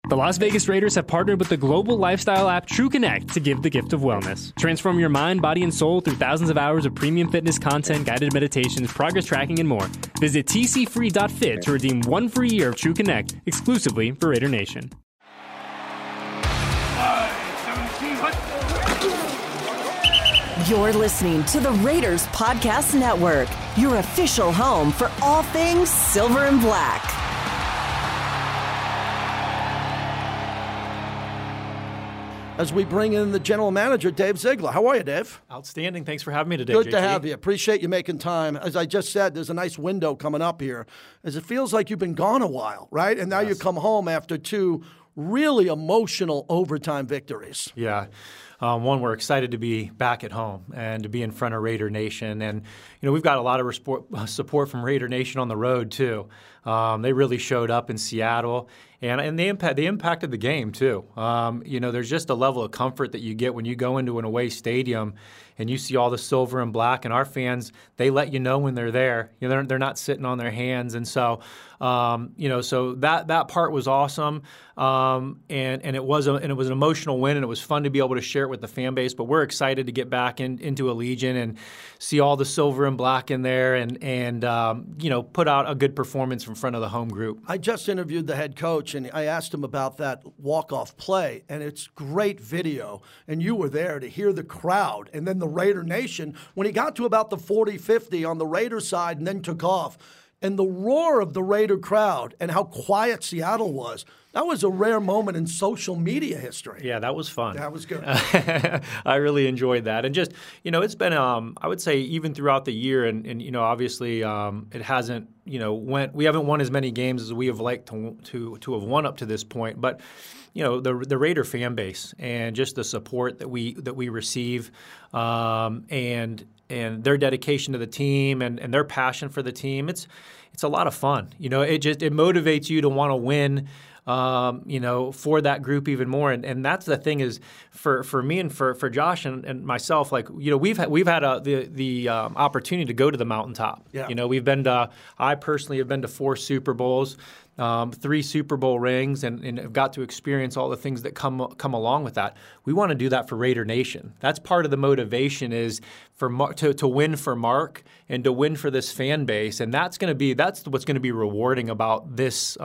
The Las Vegas Raiders have partnered with the global lifestyle app TrueConnect to give the gift of wellness. Transform your mind, body, and soul through thousands of hours of premium fitness content, guided meditations, progress tracking, and more. Visit tcfree.fit to redeem 1 free year of TrueConnect exclusively for Raider Nation. You're listening to the Raiders Podcast Network, your official home for all things silver and black. As we bring in the general manager, Dave Ziegler. How are you, Dave? Outstanding. Thanks for having me today, Good JT. to have you. Appreciate you making time. As I just said, there's a nice window coming up here, as it feels like you've been gone a while, right? And now you come home after 2 really emotional overtime victories. Yeah. One, we're excited to be back at home and to be in front of Raider Nation. And, we've got a lot of support from Raider Nation on the road, too. They really showed up in Seattle, and they impacted the game, too. There's just a level of comfort that you get when you go into an away stadium and you see all the silver and black, and our fans, they let you know when they're there. They're not sitting on their hands. And so, so that part was awesome. And it was an emotional win, and it was fun to be able to share it with the fan base. But we're excited to get back into Allegiant and see all the silver and black in there, and put out a good performance in front of the home group. I just interviewed the head coach, and I asked him about that walk-off play, and it's great video. And you were there to hear the crowd, and then the Raider Nation when he got to about the 40-50 on the Raider side, and then took off. And the roar of the Raider crowd and how quiet Seattle was, that was a rare moment in social media history. Yeah, that was fun. That was good. I really enjoyed that. And just, it's been, I would say, even throughout the year, and obviously it hasn't, we haven't won as many games as we have liked to have won up to this point. But, the Raider fan base and just the support that we receive, and their dedication to the team and their passion for the team, it's a lot of fun. It motivates you to want to win, for that group even more. And that's the thing is for me and for Josh and myself, we've had the opportunity to go to the mountaintop. Yeah. I personally have been to 4 Super Bowls, 3 Super Bowl rings, and have got to experience all the things that come along with that. We want to do that for Raider Nation. That's part of the motivation is to win for Mark and to win for this fan base, and that's what's going to be rewarding about this.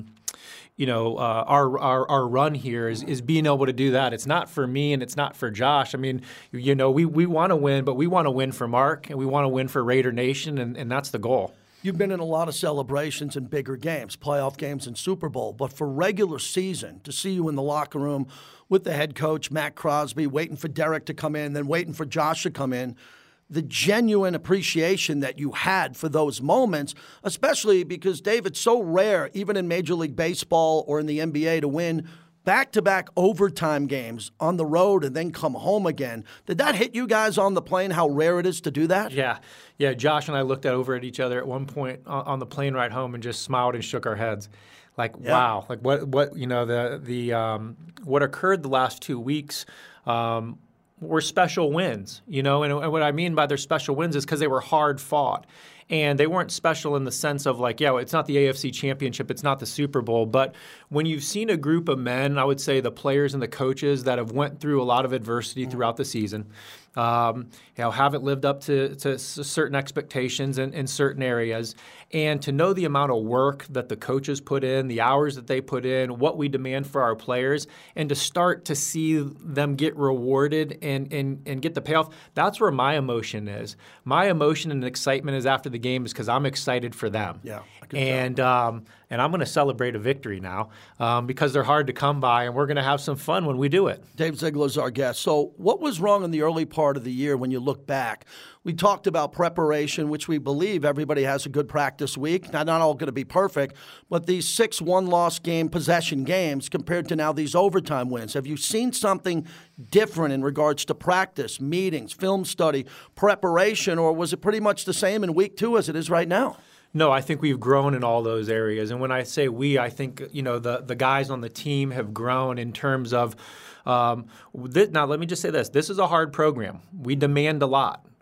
Our run here is being able to do that. It's not for me and it's not for Josh. I mean, we want to win, but we want to win for Mark and we want to win for Raider Nation, and that's the goal. You've been in a lot of celebrations and bigger games, playoff games and Super Bowl, but for regular season, to see you in the locker room with the head coach, Matt Crosby, waiting for Derek to come in, then waiting for Josh to come in, the genuine appreciation that you had for those moments, especially because, Dave, it's so rare, even in Major League Baseball or in the NBA, to win back-to-back overtime games on the road and then come home again. Did that hit you guys on the plane, how rare it is to do that? Yeah. Josh and I looked over at each other at one point on the plane ride home and just smiled and shook our heads. Wow. What occurred the last 2 weeks were special wins, and what I mean by their special wins is because they were hard fought. And they weren't special in the sense of it's not the AFC Championship, it's not the Super Bowl. But when you've seen a group of men, I would say the players and the coaches that have went through a lot of adversity throughout the season, haven't lived up to certain expectations in certain areas, and to know the amount of work that the coaches put in, the hours that they put in, what we demand for our players, and to start to see them get rewarded and get the payoff, that's where my emotion is. My emotion and excitement is after the game is because I'm excited for them. Yeah, and I'm going to celebrate a victory now because they're hard to come by, and we're going to have some fun when we do it. Dave Ziegler's our guest. So what was wrong in the early part of the year when you look back? We talked about preparation, which we believe everybody has a good practice week. Now, not all going to be perfect, but these 6 one-loss game possession games compared to now these overtime wins. Have you seen something different in regards to practice, meetings, film study, preparation, or was it pretty much the same in week 2 as it is right now? No, I think we've grown in all those areas. And when I say we, I think, the guys on the team have grown in terms of now, let me just say this. This is a hard program. We demand a lot.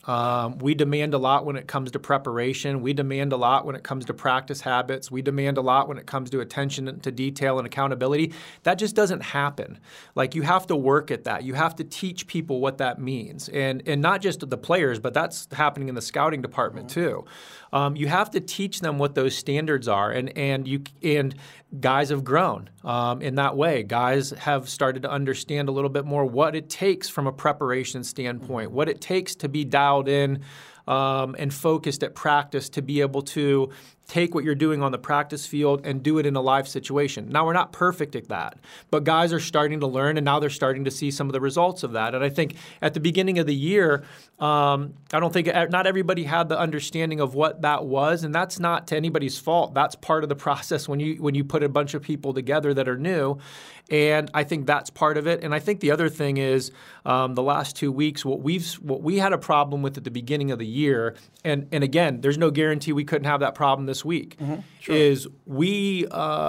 We demand a lot when it comes to preparation. We demand a lot when it comes to practice habits. We demand a lot when it comes to attention to detail and accountability. That just doesn't happen. Like, you have to work at that. You have to teach people what that means. And not just the players, but that's happening in the scouting department too. You have to teach them what those standards are. And guys have grown in that way. Guys have started to understand a little bit more what it takes from a preparation standpoint, what it takes to be dialed in and focused at practice to be able to take what you're doing on the practice field and do it in a live situation. Now, we're not perfect at that, but guys are starting to learn, and now they're starting to see some of the results of that. And I think at the beginning of the year, I don't think not everybody had the understanding of what that was, and that's not to anybody's fault. That's part of the process when you put a bunch of people together that are new, and I think that's part of it. And I think the other thing is the last 2 weeks, what we had a problem with at the beginning of the year, and again, there's no guarantee we couldn't have that problem this week, Sure. is we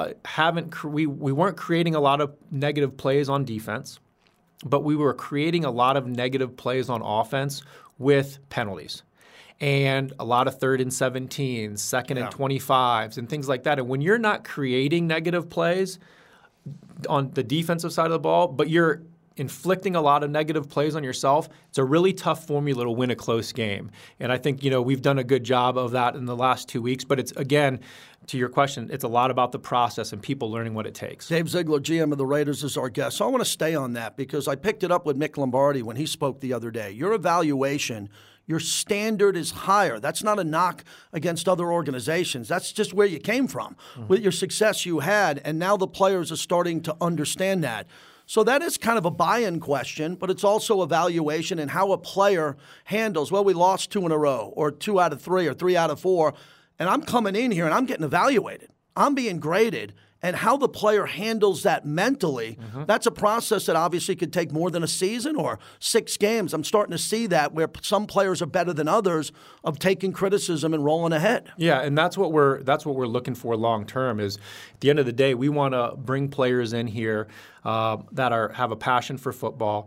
weren't creating a lot of negative plays on defense, but we were creating a lot of negative plays on offense with penalties. And a lot of 3rd and 17s, 2nd and 25s, and things like that. And when you're not creating negative plays on the defensive side of the ball, but you're inflicting a lot of negative plays on yourself, it's a really tough formula to win a close game. And I think, we've done a good job of that in the last 2 weeks. But it's, again, to your question, it's a lot about the process and people learning what it takes. Dave Ziegler, GM of the Raiders, is our guest. So I want to stay on that because I picked it up with Mick Lombardi when he spoke the other day. Your evaluation, your standard is higher. That's not a knock against other organizations. That's just where you came from with your success you had, and now the players are starting to understand that. So that is kind of a buy-in question, but it's also evaluation and how a player handles, well, we lost 2 in a row or 2 out of 3 or 3 out of 4, and I'm coming in here and I'm getting evaluated. I'm being graded. And how the player handles that mentally, that's a process that obviously could take more than a season or 6 games. I'm starting to see that where some players are better than others of taking criticism and rolling ahead. Yeah, and that's what we're looking for long term. Is at the end of the day, we want to bring players in here that have a passion for football,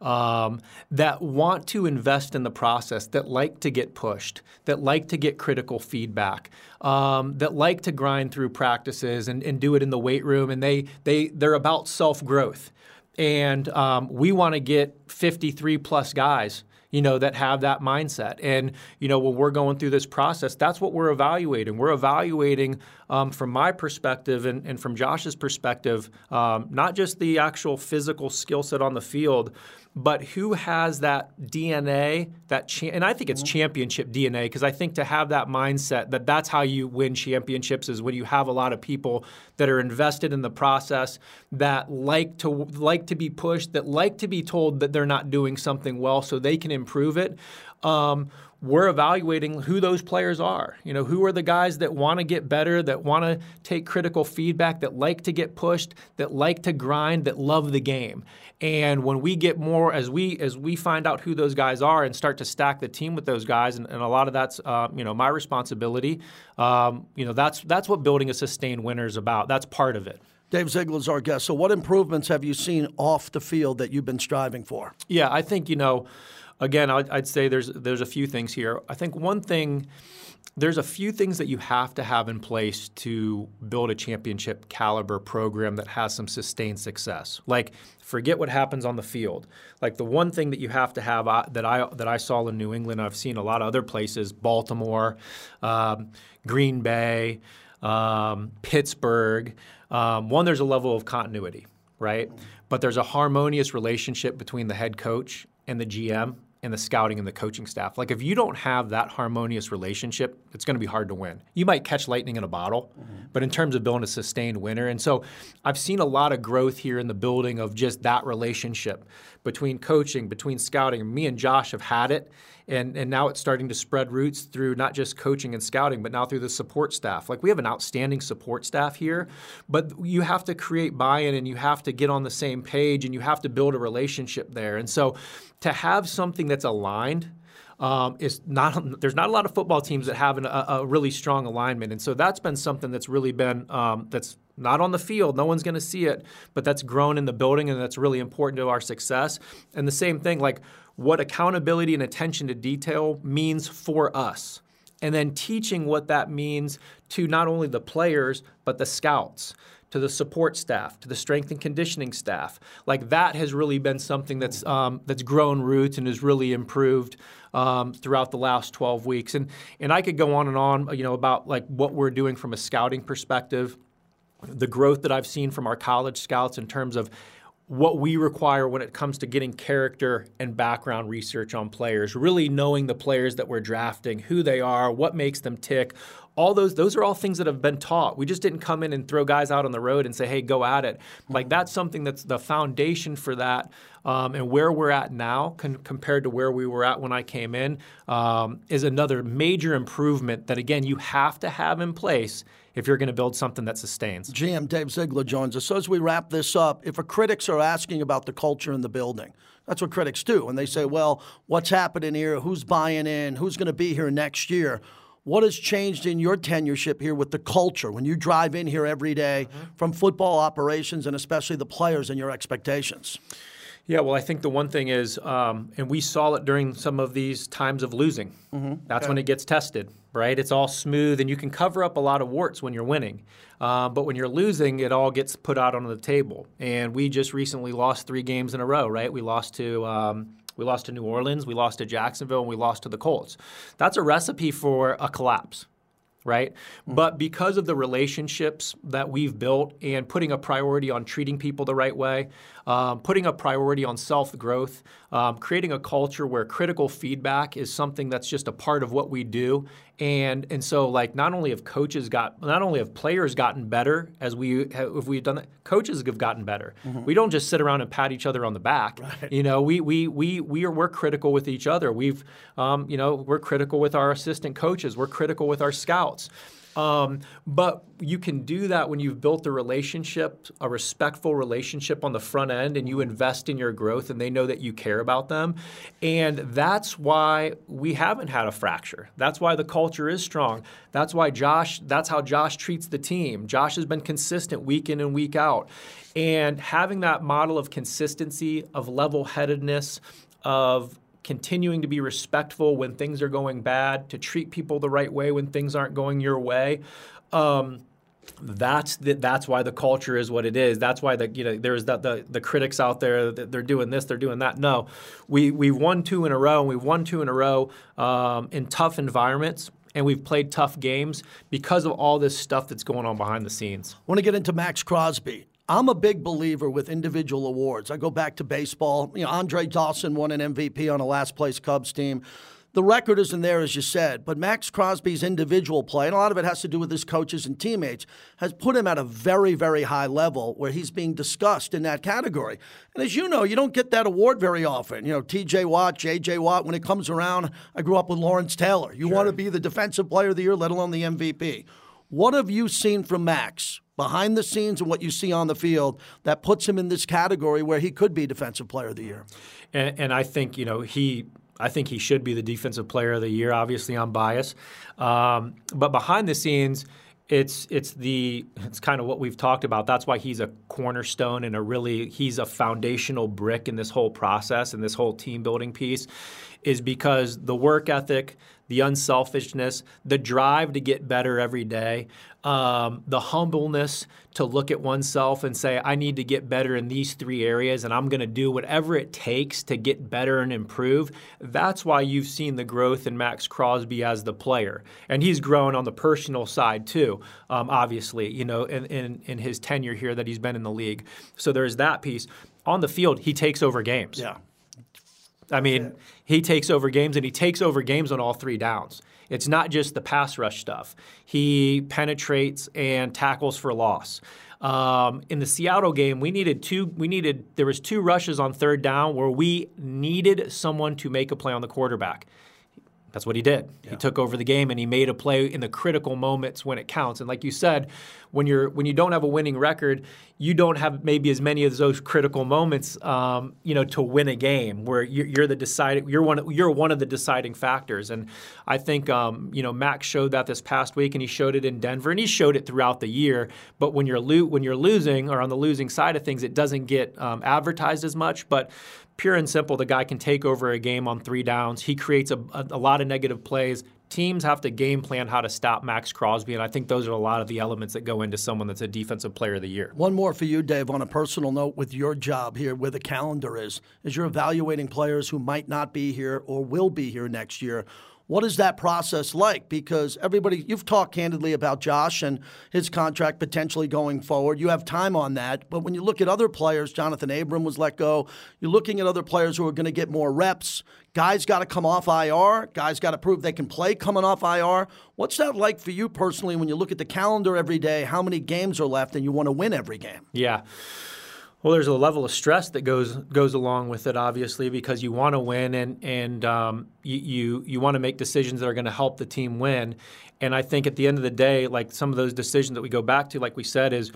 that want to invest in the process, that like to get pushed, that like to get critical feedback, that like to grind through practices and do it in the weight room, and they're about self-growth. And we want to get 53-plus guys that have that mindset. And, when we're going through this process, that's what we're evaluating. We're evaluating from my perspective and from Josh's perspective, not just the actual physical skill set on the field, but who has that DNA, and I think it's championship DNA, because I think to have that mindset that's how you win championships is when you have a lot of people that are invested in the process, that like to be pushed, that like to be told that they're not doing something well so they can improve it. We're evaluating who those players are. Who are the guys that want to get better, that want to take critical feedback, that like to get pushed, that like to grind, that love the game. And when we get more, as we find out who those guys are and start to stack the team with those guys, and a lot of that's my responsibility. That's what building a sustained winner is about. That's part of it. Dave Ziegler's our guest. So what improvements have you seen off the field that you've been striving for? Yeah, I think again, I'd say there's a few things here. I think one thing, there's a few things that you have to have in place to build a championship caliber program that has some sustained success. Like, forget what happens on the field. Like, the one thing that you have to have that I saw in New England, I've seen a lot of other places, Baltimore, Green Bay, Pittsburgh. One, there's a level of continuity, right? But there's a harmonious relationship between the head coach and the GM and the scouting and the coaching staff. Like, if you don't have that harmonious relationship, it's going to be hard to win. You might catch lightning in a bottle, but in terms of building a sustained winner. And so I've seen a lot of growth here in the building of just that relationship between coaching, between scouting. And me and Josh have had it, and now it's starting to spread roots through not just coaching and scouting, but now through the support staff. Like, we have an outstanding support staff here, but you have to create buy-in, and you have to get on the same page, and you have to build a relationship there. And so to have something that's aligned there's not a lot of football teams that have a really strong alignment. And so that's been something that's really been that's not on the field. No one's going to see it, but that's grown in the building, and that's really important to our success. And the same thing, like what accountability and attention to detail means for us. And then teaching what that means to not only the players, but the scouts, to the support staff, to the strength and conditioning staff. Like that has really been something that's grown roots and has really improved throughout the last 12 weeks. And I could go on and on, about like what we're doing from a scouting perspective, the growth that I've seen from our college scouts in terms of what we require when it comes to getting character and background research on players, really knowing the players that we're drafting, who they are, what makes them tick. All those are all things that have been taught. We just didn't come in and throw guys out on the road and say, hey, go at it. Like that's something that's the foundation for that. And where we're at now compared to where we were at when I came in is another major improvement that, again, you have to have in place if you're going to build something that sustains. GM Dave Ziegler joins us. So as we wrap this up, if critics are asking about the culture in the building, that's what critics do. And they say, well, what's happening here? Who's buying in? Who's going to be here next year? What has changed in your tenureship here with the culture when you drive in here every day from football operations and especially the players and your expectations? Yeah, well, I think the one thing is, and we saw it during some of these times of losing. That's when it gets tested, right? It's all smooth, and you can cover up a lot of warts when you're winning. But when you're losing, it all gets put out on the table. And we just recently lost 3 games in a row, right? We lost to New Orleans, we lost to Jacksonville, and we lost to the Colts. That's a recipe for a collapse. Right? But because of the relationships that we've built and putting a priority on treating people the right way, putting a priority on self-growth, creating a culture where critical feedback is something that's just a part of what we do. And so like not only have players gotten better if we've done that, coaches have gotten better. We don't just sit around and pat each other on the back. Right. We're critical with each other. We're critical with our assistant coaches. We're critical with our scouts. But you can do that when you've built a relationship, a respectful relationship on the front end, and you invest in your growth and they know that you care about them. And that's why we haven't had a fracture. That's why the culture is strong. That's how Josh treats the team. Josh has been consistent week in and week out. And having that model of consistency, of level-headedness, of continuing to be respectful when things are going bad, to treat people the right way when things aren't going your way. That's why the culture is what it is. That's why there's the critics out there that they're doing this, they're doing that. No, we've won 2 in a row, and we've won 2 in a row in tough environments. And we've played tough games because of all this stuff that's going on behind the scenes. I want to get into Max Crosby. I'm a big believer with individual awards. I go back to baseball. Andre Dawson won an MVP on a last-place Cubs team. The record isn't there, as you said, but Max Crosby's individual play, and a lot of it has to do with his coaches and teammates, has put him at a very, very high level where he's being discussed in that category. And as you know, you don't get that award very often. T.J. Watt, J.J. Watt, when it comes around, I grew up with Lawrence Taylor. You want to be the Defensive Player of the Year, let alone the MVP. What have you seen from Max behind the scenes and what you see on the field that puts him in this category where he could be Defensive Player of the Year? And I think, I think he should be the Defensive Player of the Year. Obviously, I'm biased. But behind the scenes, it's kind of what we've talked about. That's why he's a cornerstone and he's a foundational brick in this whole process and this whole team building piece, is because the work ethic, the unselfishness, the drive to get better every day, the humbleness to look at oneself and say, I need to get better in these 3 areas, and I'm going to do whatever it takes to get better and improve. That's why you've seen the growth in Max Crosby as the player. And he's grown on the personal side too, obviously, in his tenure here that he's been in the league. So there's that piece. On the field, he takes over games. Yeah. He takes over games, and he takes over games on all 3 downs. It's not just the pass rush stuff. He penetrates and tackles for loss. In the Seattle game, there was 2 rushes on 3rd down where we needed someone to make a play on the quarterback. That's what he did. Yeah. He took over the game and he made a play in the critical moments when it counts. And like you said, when you don't have a winning record, you don't have maybe as many of those critical moments, to win a game where you're one of the deciding factors. And I think Max showed that this past week, and he showed it in Denver, and he showed it throughout the year. But when you're losing or on the losing side of things, it doesn't get advertised as much. But pure and simple, the guy can take over a game on 3 downs. He creates a lot of negative plays. Teams have to game plan how to stop Max Crosby, and I think those are a lot of the elements that go into someone that's a Defensive Player of the Year. One more for you, Dave, on a personal note with your job here, where the calendar is you're evaluating players who might not be here or will be here next year. What is that process like? Because you've talked candidly about Josh and his contract potentially going forward. You have time on that. But when you look at other players, Jonathan Abram was let go. You're looking at other players who are going to get more reps. Guys got to come off IR. Guys got to prove they can play coming off IR. What's that like for you personally when you look at the calendar every day, how many games are left, and you want to win every game? Yeah. Well, there's a level of stress that goes along with it, obviously, because you want to win and you want to make decisions that are going to help the team win. And I think at the end of the day, like some of those decisions that we go back to, like we said, is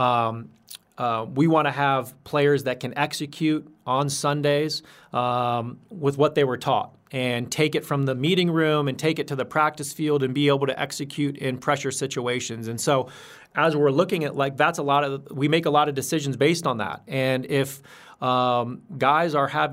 we want to have players that can execute on Sundays with what they were taught and take it from the meeting room and take it to the practice field and be able to execute in pressure situations. And so as we're looking at, we make a lot of decisions based on that. And if guys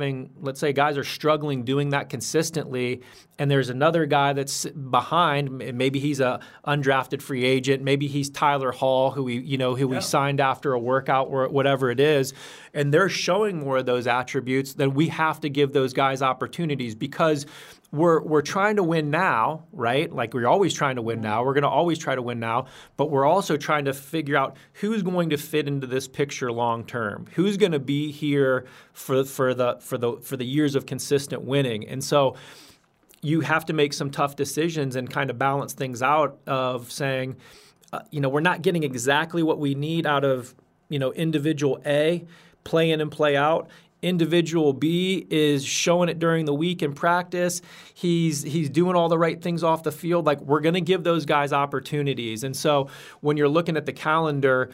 are struggling doing that consistently, and there's another guy that's behind, maybe he's a undrafted free agent, maybe he's Tyler Hall, who we signed after a workout or whatever it is, and they're showing more of those attributes, then we have to give those guys opportunities because we're trying to win now, right? Like we're always trying to win now. We're going to always try to win now, but we're also trying to figure out who's going to fit into this picture long term. Who's going to be here for the years of consistent winning. And so you have to make some tough decisions and kind of balance things out of saying, we're not getting exactly what we need out of, individual A, play in and play out. Individual B is showing it during the week in practice. He's doing all the right things off the field. Like we're going to give those guys opportunities. And so when you're looking at the calendar,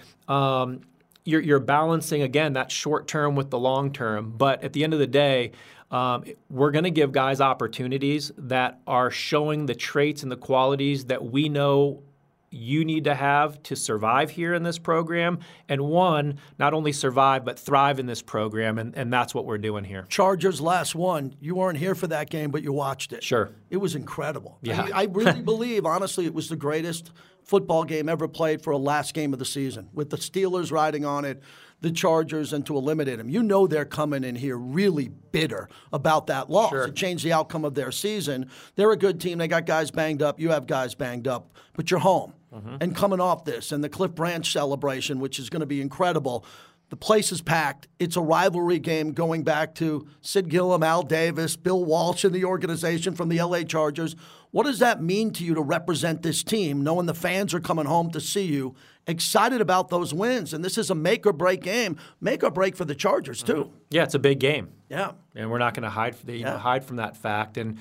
you're balancing, again, that short term with the long term. But at the end of the day, we're going to give guys opportunities that are showing the traits and the qualities that we know you need to have to survive here in this program, and not only survive, but thrive in this program, and that's what we're doing here. Chargers last one. You weren't here for that game, but you watched it. Sure. It was incredible. Yeah. I really believe, honestly, it was the greatest football game ever played for a last game of the season, with the Steelers riding on it, the Chargers, and to eliminate them. You know they're coming in here really bitter about that loss. Sure. It changed the outcome of their season. They're a good team. They got guys banged up. You have guys banged up. But you're home. Mm-hmm. And coming off this, and the Cliff Branch celebration, which is going to be incredible. The place is packed. It's a rivalry game going back to Sid Gillum, Al Davis, Bill Walsh in the organization from the L.A. Chargers. What does that mean to you to represent this team, knowing the fans are coming home to see you, excited about those wins? And this is a make-or-break game, make-or-break for the Chargers, too. Mm-hmm. Yeah, it's a big game. Yeah. And we're not going to hide from that fact. And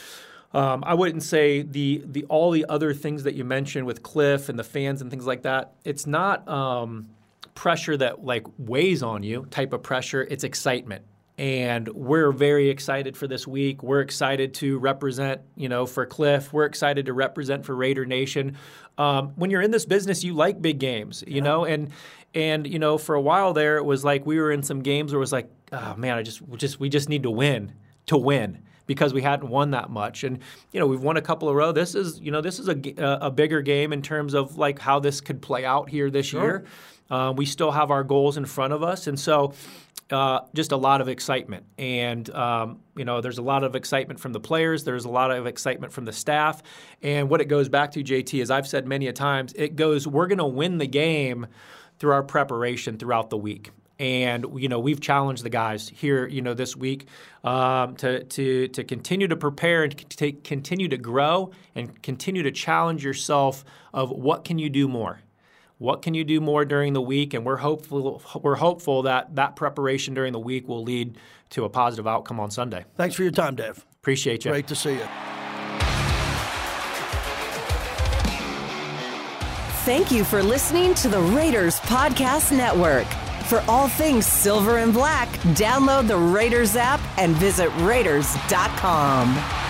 I wouldn't say all the other things that you mentioned with Cliff and the fans and things like that, it's not pressure that weighs on you type of pressure. It's excitement. And we're very excited for this week. We're excited to represent, for Cliff. We're excited to represent for Raider Nation. When you're in this business, you like big games, and for a while there, it was like we were in some games where it was like, oh man, we just need to win because we hadn't won that much. And, we've won a couple of row. This is a bigger game in terms of how this could play out here this year. We still have our goals in front of us. And so just a lot of excitement. And, there's a lot of excitement from the players. There's a lot of excitement from the staff. And what it goes back to, JT, as I've said many a times, we're going to win the game through our preparation throughout the week. And, we've challenged the guys here, this week to continue to prepare and to continue to grow and continue to challenge yourself of what can you do more? What can you do more during the week? And we're hopeful that preparation during the week will lead to a positive outcome on Sunday. Thanks for your time, Dave. Appreciate you. Great to see you. Thank you for listening to the Raiders Podcast Network. For all things Silver and Black, download the Raiders app and visit Raiders.com.